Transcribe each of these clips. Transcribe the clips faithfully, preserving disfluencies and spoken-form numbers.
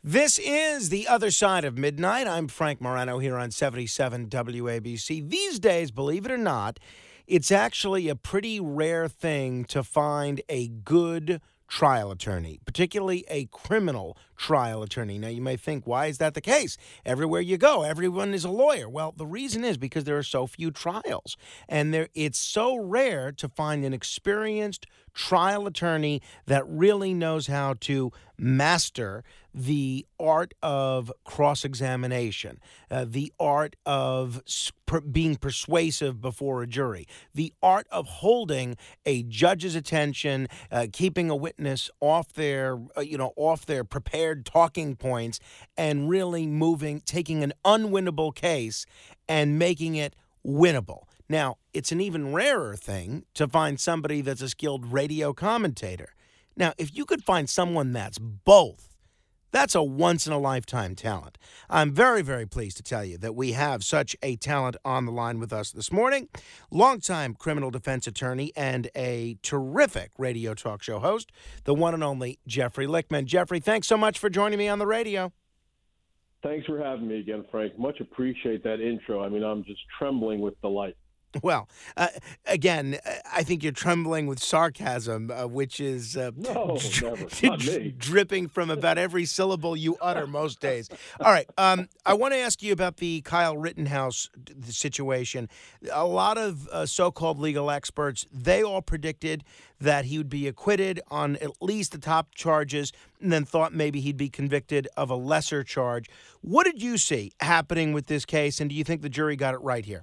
This is The Other Side of Midnight. I'm Frank Morano here on seventy-seven W A B C. These days, believe it or not, it's actually a pretty rare thing to find a good trial attorney, particularly a criminal trial attorney. Now, you may think, why is that the case? Everywhere you go, everyone is a lawyer. Well, the reason is because there are so few trials, and there it's so rare to find an experienced trial attorney that really knows how to master the art of cross-examination, uh, the art of per- being persuasive before a jury, the art of holding a judge's attention, uh, keeping a witness off their, uh, you know, off their prepared talking points, and really moving, taking an unwinnable case and making it winnable. Now, it's an even rarer thing to find somebody that's a skilled radio commentator. Now, if you could find someone that's both, that's a once-in-a-lifetime talent. I'm very, very pleased to tell you that we have such a talent on the line with us this morning. Longtime criminal defense attorney and a terrific radio talk show host, the one and only Jeffrey Lichtman. Jeffrey, thanks so much for joining me on the radio. Thanks for having me again, Frank. Much appreciate that intro. I mean, I'm just trembling with delight. Well, uh, again, I think you're trembling with sarcasm, uh, which is uh, no, dri- never. Not me. dripping from about every syllable you utter most days. All right, um, I want to ask you about the Kyle Rittenhouse situation. A lot of uh, so-called legal experts, they all predicted that he would be acquitted on at least the top charges and then thought maybe he'd be convicted of a lesser charge. What did you see happening with this case, and do you think the jury got it right here?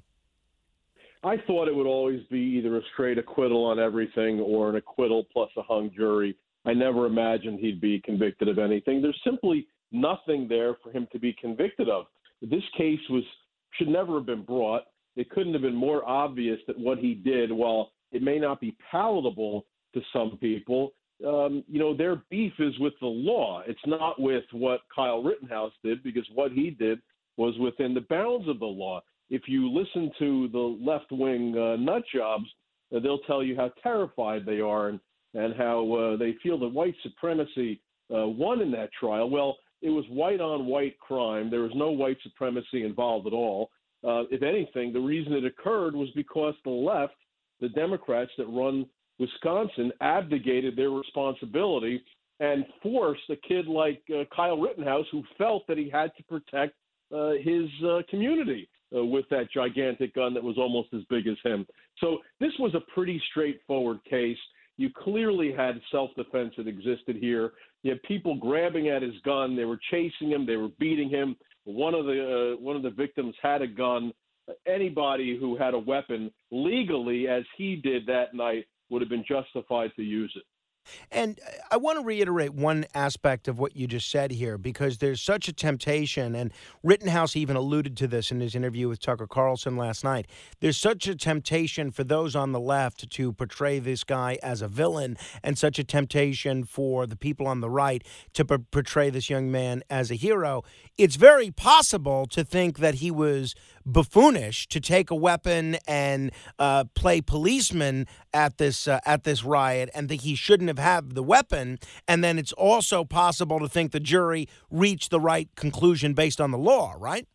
I thought it would always be either a straight acquittal on everything or an acquittal plus a hung jury. I never imagined he'd be convicted of anything. There's simply nothing there for him to be convicted of. This case was should never have been brought. It couldn't have been more obvious that what he did, while it may not be palatable to some people, um, you know, their beef is with the law. It's not with what Kyle Rittenhouse did, because what he did was within the bounds of the law. If you listen to the left-wing uh, nut jobs, uh, they'll tell you how terrified they are and, and how uh, they feel that white supremacy uh, won in that trial. Well, it was white-on-white crime. There was no white supremacy involved at all. Uh, if anything, the reason it occurred was because the left, the Democrats that run Wisconsin, abdicated their responsibility and forced a kid like uh, Kyle Rittenhouse, who felt that he had to protect uh, his uh, community, Uh, with that gigantic gun that was almost as big as him. So this was a pretty straightforward case. You clearly had self-defense that existed here. You had people grabbing at his gun. They were chasing him. They were beating him. One of the uh, one of the victims had a gun. Anybody who had a weapon legally, as he did that night, would have been justified to use it. And I want to reiterate one aspect of what you just said here, because there's such a temptation, and Rittenhouse even alluded to this in his interview with Tucker Carlson last night. There's such a temptation for those on the left to portray this guy as a villain, and such a temptation for the people on the right to p- portray this young man as a hero. It's very possible to think that he was buffoonish to take a weapon and uh, play policeman at this uh, at this riot, and think he shouldn't have had the weapon. And then it's also possible to think the jury reached the right conclusion based on the law, right?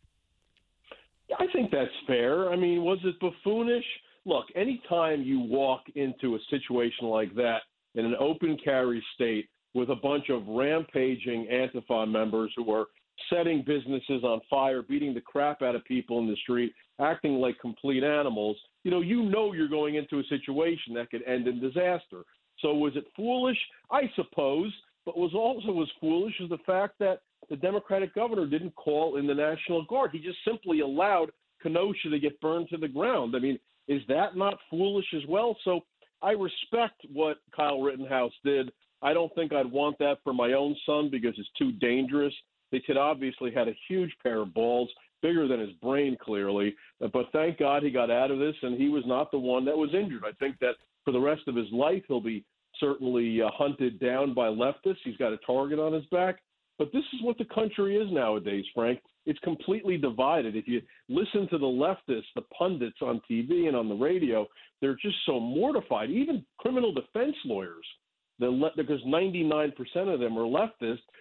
I think that's fair. I mean, was it buffoonish? Look, anytime you walk into a situation like that in an open carry state with a bunch of rampaging Antifa members who are setting businesses on fire, beating the crap out of people in the street, acting like complete animals, you know, you know you're going into a situation that could end in disaster. So was it foolish? I suppose. But what was also was foolish is the fact that the Democratic governor didn't call in the National Guard. He just simply allowed Kenosha to get burned to the ground. I mean, is that not foolish as well? So I respect what Kyle Rittenhouse did. I don't think I'd want that for my own son because it's too dangerous. The kid obviously had a huge pair of balls, bigger than his brain, clearly. But thank God he got out of this, and he was not the one that was injured. I think that for the rest of his life, he'll be certainly uh, hunted down by leftists. He's got a target on his back. But this is what the country is nowadays, Frank. It's completely divided. If you listen to the leftists, the pundits on T V and on the radio, they're just so mortified. Even criminal defense lawyers, the le- because ninety-nine percent of them are leftists,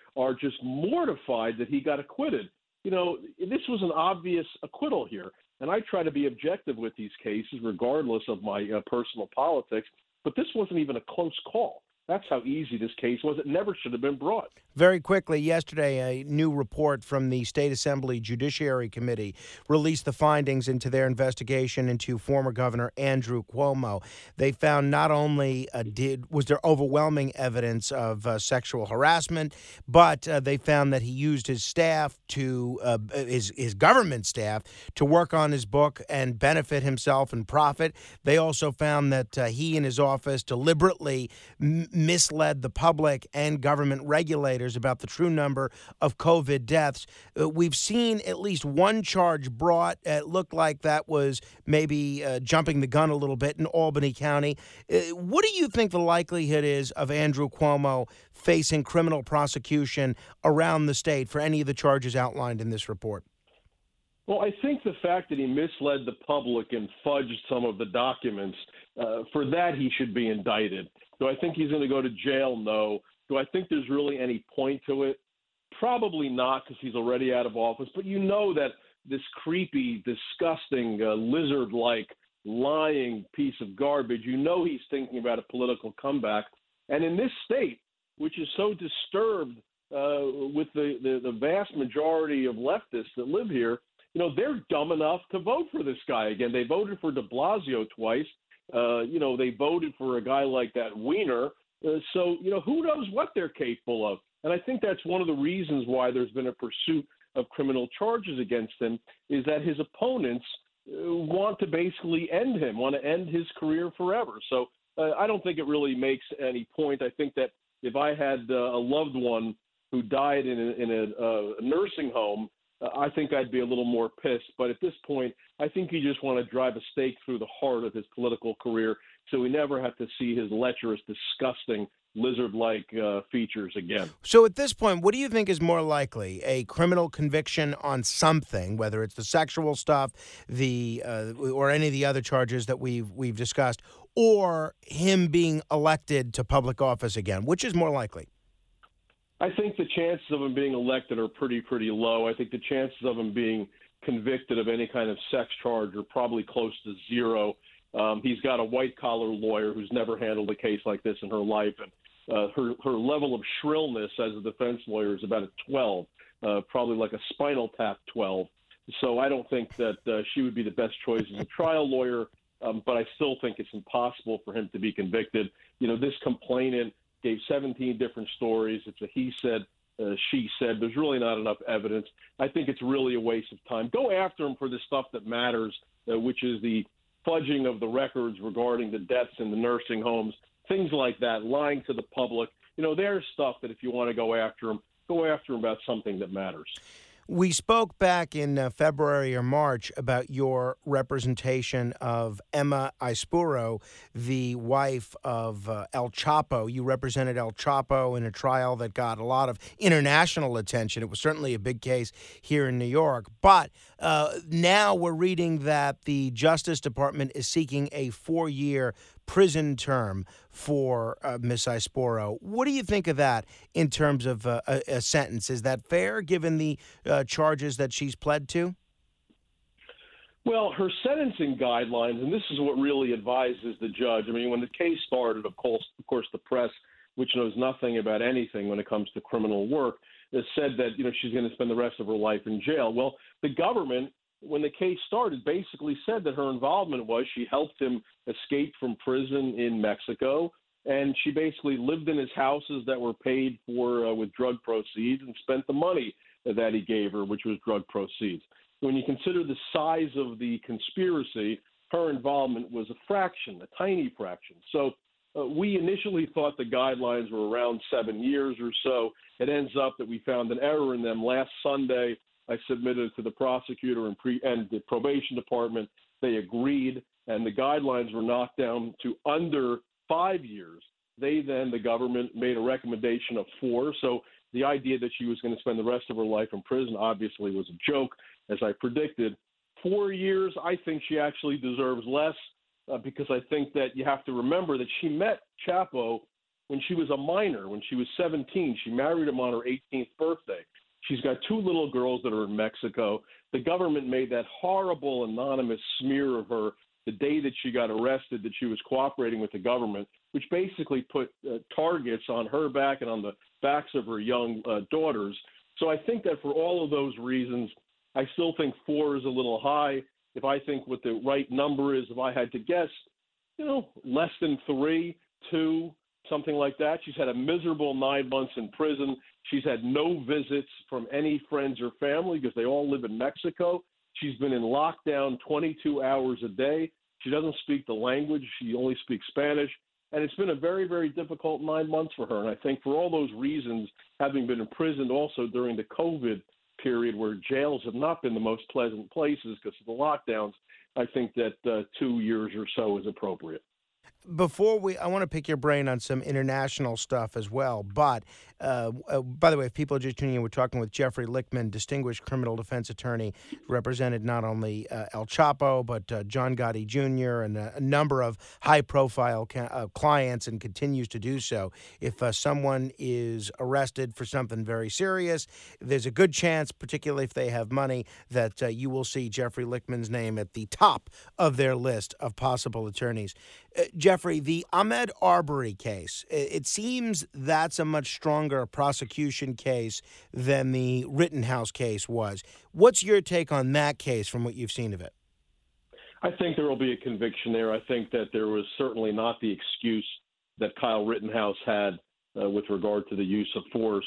are just mortified that he got acquitted. You know, this was an obvious acquittal here. And I try to be objective with these cases, regardless of my uh, personal politics. But this wasn't even a close call. That's how easy this case was. It never should have been brought. Very quickly, yesterday, a new report from the State Assembly Judiciary Committee released the findings into their investigation into former Governor Andrew Cuomo. They found not only uh, did was there overwhelming evidence of uh, sexual harassment, but uh, they found that he used his staff to uh, his his government staff to work on his book and benefit himself and profit. They also found that uh, he and his office deliberately m- misled the public and government regulators about the true number of COVID deaths. Uh, we've seen at least one charge brought. It looked like that was maybe uh, jumping the gun a little bit in Albany County. Uh, what do you think the likelihood is of Andrew Cuomo facing criminal prosecution around the state for any of the charges outlined in this report? Well, I think the fact that he misled the public and fudged some of the documents, uh, for that he should be indicted. Do I think he's going to go to jail? No. Do I think there's really any point to it? Probably not, because he's already out of office. But you know that this creepy, disgusting, uh, lizard-like, lying piece of garbage, you know he's thinking about a political comeback. And in this state, which is so disturbed uh, with the, the, the vast majority of leftists that live here, you know, they're dumb enough to vote for this guy again. They voted for de Blasio twice. Uh, you know, they voted for a guy like that Weiner. Uh, so, you know, who knows what they're capable of? And I think that's one of the reasons why there's been a pursuit of criminal charges against him, is that his opponents uh, want to basically end him, want to end his career forever. So uh, I don't think it really makes any point. I think that if I had uh, a loved one who died in a, in a, uh, nursing home, uh, I think I'd be a little more pissed. But at this point, I think you just want to drive a stake through the heart of his political career so we never have to see his lecherous, disgusting, lizard-like uh, features again. So at this point, what do you think is more likely? A criminal conviction on something, whether it's the sexual stuff, the uh, or any of the other charges that we've we've discussed, or him being elected to public office again? Which is more likely? I think the chances of him being elected are pretty, pretty low. I think the chances of him being convicted of any kind of sex charge are probably close to zero. Um, he's got a white-collar lawyer who's never handled a case like this in her life, and uh, her, her level of shrillness as a defense lawyer is about a twelve, uh, probably like a Spinal Tap twelve. So I don't think that uh, she would be the best choice as a trial lawyer, um, but I still think it's impossible for him to be convicted. You know, this complainant gave seventeen different stories. It's a he said, uh, she said. There's really not enough evidence. I think it's really a waste of time. Go after him for the stuff that matters, uh, which is the fudging of the records regarding the deaths in the nursing homes, things like that, lying to the public. You know, there's stuff that if you want to go after him, go after him about something that matters. We spoke back in uh, February or March about your representation of Emma Ispuro, the wife of uh, El Chapo. You represented El Chapo in a trial that got a lot of international attention. It was certainly a big case here in New York. But uh, now we're reading that the Justice Department is seeking a four-year prison term for uh, Miss Ispuro. What do you think of that in terms of uh, a, a sentence? Is that fair given the uh, charges that she's pled to? Well, her sentencing guidelines, and this is what really advises the judge. I mean, when the case started, of course, of course, the press, which knows nothing about anything when it comes to criminal work, has said that, you know, she's going to spend the rest of her life in jail. Well, the government, when the case started, basically said that her involvement was she helped him escape from prison in Mexico, and she basically lived in his houses that were paid for uh, with drug proceeds and spent the money that he gave her, which was drug proceeds. When you consider the size of the conspiracy, her involvement was a fraction, a tiny fraction. So uh, we initially thought the guidelines were around seven years or so. It ends up that we found an error in them. Last Sunday, I submitted it to the prosecutor and, pre- and the probation department. They agreed, and the guidelines were knocked down to under five years. They then, the government, made a recommendation of four. So the idea that she was going to spend the rest of her life in prison obviously was a joke, as I predicted. Four years, I think she actually deserves less uh, because I think that you have to remember that she met Chapo when she was a minor, when she was seventeen. She married him on her eighteenth birthday. She's got two little girls that are in Mexico. The government made that horrible anonymous smear of her the day that she got arrested, that she was cooperating with the government, which basically put uh, targets on her back and on the backs of her young uh, daughters. So I think that for all of those reasons, I still think four is a little high. If I think what the right number is, if I had to guess, you know, less than three, two, something like that. She's had a miserable nine months in prison. She's had no visits from any friends or family because they all live in Mexico. She's been in lockdown twenty-two hours a day. She doesn't speak the language. She only speaks Spanish. And it's been a very, very difficult nine months for her. And I think for all those reasons, having been imprisoned also during the COVID period where jails have not been the most pleasant places because of the lockdowns, I think that uh, two years or so is appropriate. Before we, I want to pick your brain on some international stuff as well. But uh, uh, by the way, if people are just tuning in, we're talking with Jeffrey Lichtman, distinguished criminal defense attorney, represented not only uh, El Chapo, but uh, John Gotti Junior and a, a number of high-profile ca- uh, clients, and continues to do so. If uh, someone is arrested for something very serious, there's a good chance, particularly if they have money, that uh, you will see Jeffrey Lichtman's name at the top of their list of possible attorneys. Uh, Jeffrey, the Ahmaud Arbery case, it seems that's a much stronger prosecution case than the Rittenhouse case was. What's your take on that case from what you've seen of it? I think there will be a conviction there. I think that there was certainly not the excuse that Kyle Rittenhouse had uh, with regard to the use of force.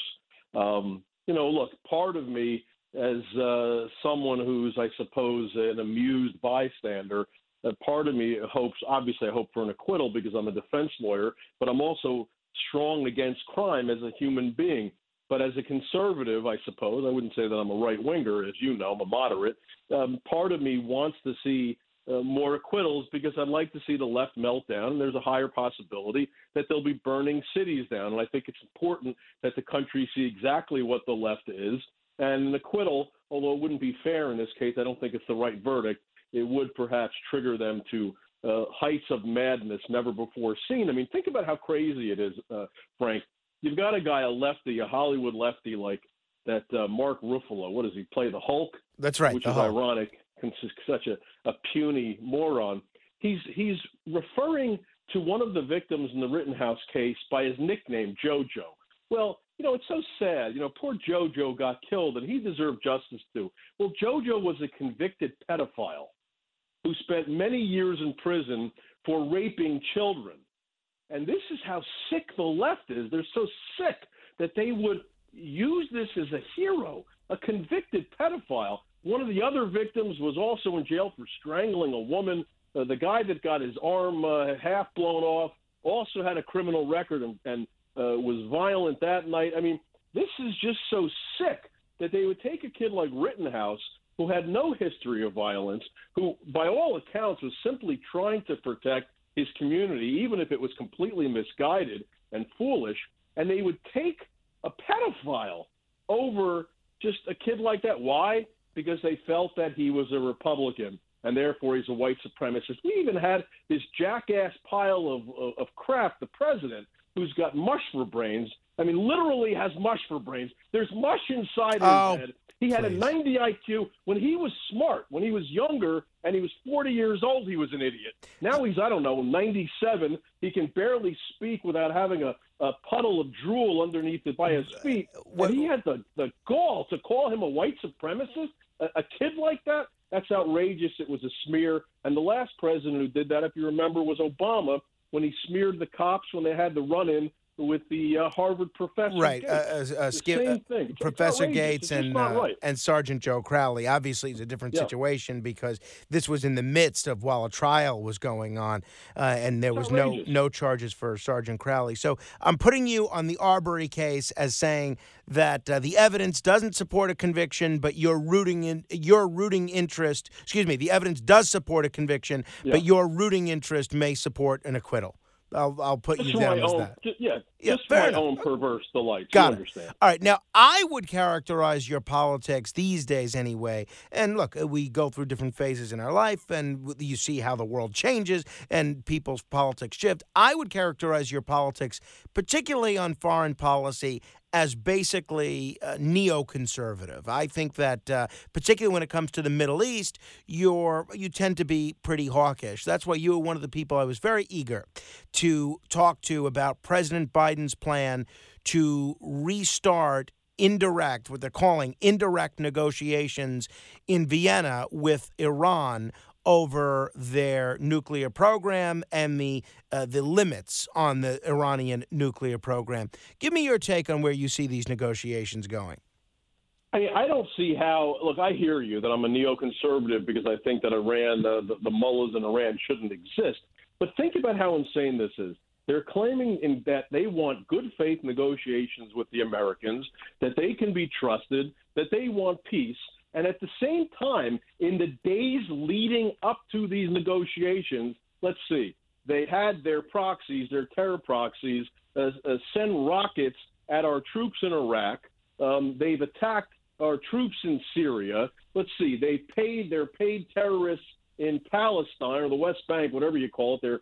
Um, you know, look, part of me as uh, someone who's, I suppose, an amused bystander, Uh, part of me hopes, obviously I hope for an acquittal because I'm a defense lawyer, but I'm also strong against crime as a human being. But as a conservative, I suppose, I wouldn't say that I'm a right-winger, as you know, I'm a moderate. Um, part of me wants to see uh, more acquittals because I'd like to see the left melt down, and there's a higher possibility that they'll be burning cities down. And I think it's important that the country see exactly what the left is. And an acquittal, although it wouldn't be fair in this case, I don't think it's the right verdict. It would perhaps trigger them to uh, heights of madness never before seen. I mean, think about how crazy it is, uh, Frank. You've got a guy, a lefty, a Hollywood lefty like that uh, Mark Ruffalo. What does he play, the Hulk? That's right. Which is Hulk. ironic, such a, a puny moron. He's, he's referring to one of the victims in the Rittenhouse case by his nickname, JoJo. Well, you know, it's so sad. You know, poor JoJo got killed, and he deserved justice too. Well, JoJo was a convicted pedophile who spent many years in prison for raping children. And this is how sick the left is. They're so sick that they would use this as a hero, a convicted pedophile. One of the other victims was also in jail for strangling a woman. Uh, the guy that got his arm uh, half blown off also had a criminal record and, and uh, was violent that night. I mean, this is just so sick that they would take a kid like Rittenhouse, who had no history of violence, who, by all accounts, was simply trying to protect his community, even if it was completely misguided and foolish, and they would take a pedophile over just a kid like that. Why? Because they felt that he was a Republican, and therefore he's a white supremacist. We even had this jackass pile of, of, of crap, the president, who's got mush for brains. I mean, literally has mush for brains. There's mush inside oh. his head. He had Please. a ninety I Q. When he was smart, when he was younger, and he was forty years old, he was an idiot. Now he's, I don't know, ninety-seven. He can barely speak without having a, a puddle of drool underneath it by his feet. What, and he had the, the gall to call him a white supremacist? A, a kid like that? That's outrageous. It was a smear. And the last president who did that, if you remember, was Obama, when he smeared the cops when they had the run-in with the uh, Harvard professor. Right. Gates. Uh, uh, Skip, same thing. Uh, Professor Gates and, uh, right. and Sergeant Joe Crowley. Obviously, it's a different yeah. situation because this was in the midst of while a trial was going on, uh, and there was no, no charges for Sergeant Crowley. So I'm putting you on the Arbery case as saying that uh, the evidence doesn't support a conviction, but your rooting in your rooting interest, excuse me, the evidence does support a conviction, yeah. but your rooting interest may support an acquittal. I'll I'll put Just you for down my as own, that. ju- yeah, Yeah, just for fair my enough. own perverse delights. Got you it. understand? All right. Now, I would characterize your politics these days anyway. And look, uh, we go through different phases in our life, and w- you see how the world changes and people's politics shift. I would characterize your politics, particularly on foreign policy, as basically uh, neoconservative. I think that, uh, particularly when it comes to the Middle East, you're you tend to be pretty hawkish. That's why you were one of the people I was very eager to talk to about President Biden's plan to restart indirect, what they're calling indirect negotiations in Vienna with Iran over their nuclear program and the uh, the limits on the Iranian nuclear program. Give me your take on where you see these negotiations going. I mean, I don't see how. Look, I hear you that I'm a neoconservative because I think that Iran, the, the, the mullahs in Iran, shouldn't exist. But think about how insane this is. They're claiming in that they want good faith negotiations with the Americans, that they can be trusted, that they want peace. And at the same time, in the days leading up to these negotiations, let's see, they had their proxies, their terror proxies, uh, uh, send rockets at our troops in Iraq. Um, they've attacked our troops in Syria. Let's see, they paid their paid terrorists in Palestine or the West Bank, whatever you call it, their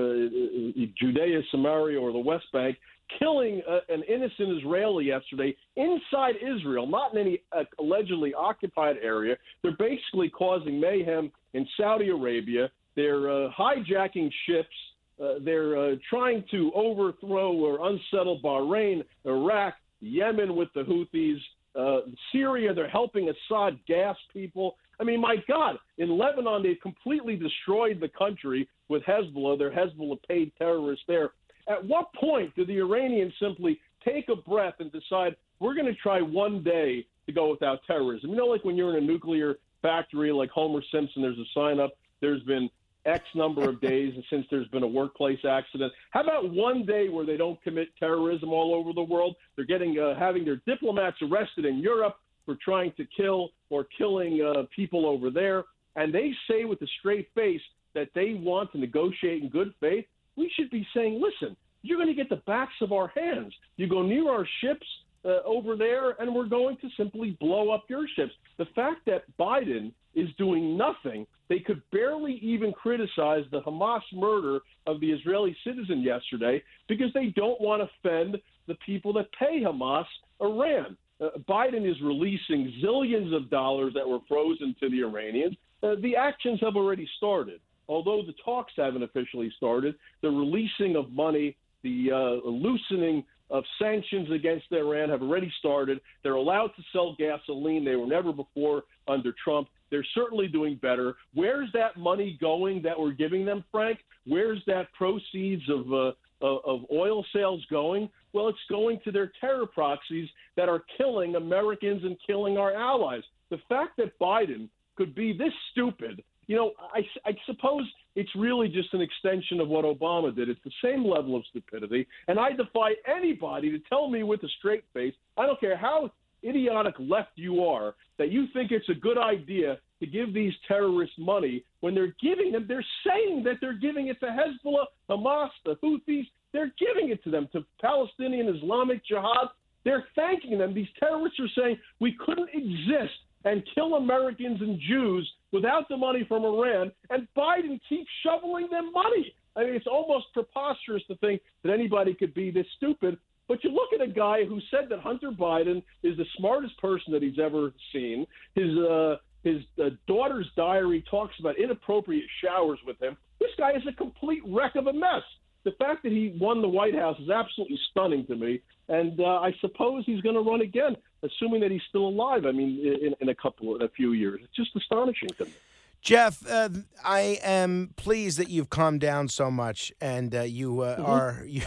uh, Judea, Samaria, or the West Bank, killing uh, an innocent Israeli yesterday inside Israel, not in any uh, allegedly occupied area. They're basically causing mayhem in Saudi Arabia. They're uh, hijacking ships. Uh, they're uh, trying to overthrow or unsettle Bahrain, Iraq, Yemen with the Houthis, uh, Syria. They're helping Assad gas people. I mean, my God, in Lebanon, they've completely destroyed the country with Hezbollah. They're Hezbollah paid terrorists there. At what point do the Iranians simply take a breath and decide we're going to try one day to go without terrorism? You know, like when you're in a nuclear factory like Homer Simpson, there's a sign up, there's been X number of days and since there's been a workplace accident. How about one day where they don't commit terrorism all over the world? They're getting uh, having their diplomats arrested in Europe for trying to kill or killing uh, people over there. And they say with a straight face that they want to negotiate in good faith. We should be saying, listen, you're going to get the backs of our hands. You go near our ships uh, over there, and we're going to simply blow up your ships. The fact that Biden is doing nothing, they could barely even criticize the Hamas murder of the Israeli citizen yesterday because they don't want to offend the people that pay Hamas, Iran. Uh, Biden is releasing zillions of dollars that were frozen to the Iranians. Uh, the actions have already started. Although the talks haven't officially started, the releasing of money, the uh, loosening of sanctions against Iran have already started. They're allowed to sell gasoline. They were never before under Trump. They're certainly doing better. Where's that money going that we're giving them, Frank? Where's that proceeds of uh, of oil sales going? Well, it's going to their terror proxies that are killing Americans and killing our allies. The fact that Biden could be this stupid, you know, I, I suppose it's really just an extension of what Obama did. It's the same level of stupidity. And I defy anybody to tell me with a straight face, I don't care how idiotic left you are, that you think it's a good idea to give these terrorists money when they're giving them, they're saying that they're giving it to Hezbollah, Hamas, the Houthis. They're giving it to them, to Palestinian Islamic Jihad. They're thanking them. These terrorists are saying we couldn't exist and kill Americans and Jews without the money from Iran, and Biden keeps shoveling them money. I mean, it's almost preposterous to think that anybody could be this stupid. But you look at a guy who said that Hunter Biden is the smartest person that he's ever seen. His uh, his uh, daughter's diary talks about inappropriate showers with him. This guy is a complete wreck of a mess. The fact that he won the White House is absolutely stunning to me. And uh, I suppose he's going to run again, assuming that he's still alive. I mean, in, in a couple, in a few years. It's just astonishing to me. Jeff, uh, I am pleased that you've calmed down so much, and uh, you uh, mm-hmm. are you,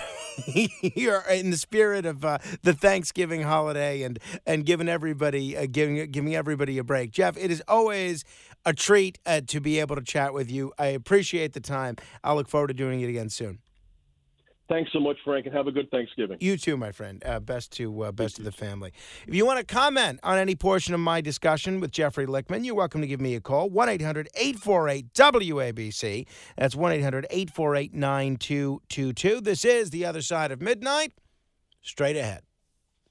you're in the spirit of uh, the Thanksgiving holiday and and giving everybody uh, giving giving everybody a break. Jeff, it is always a treat uh, to be able to chat with you. I appreciate the time. I'll look forward to doing it again soon. Thanks so much, Frank, and have a good Thanksgiving. You too, my friend. Uh, best to uh, best to the family. If you want to comment on any portion of my discussion with Jeffrey Lichtman, you're welcome to give me a call. one eight hundred eight four eight W A B C. That's one eight hundred eight four eight nine two two two. This is The Other Side of Midnight. Straight ahead.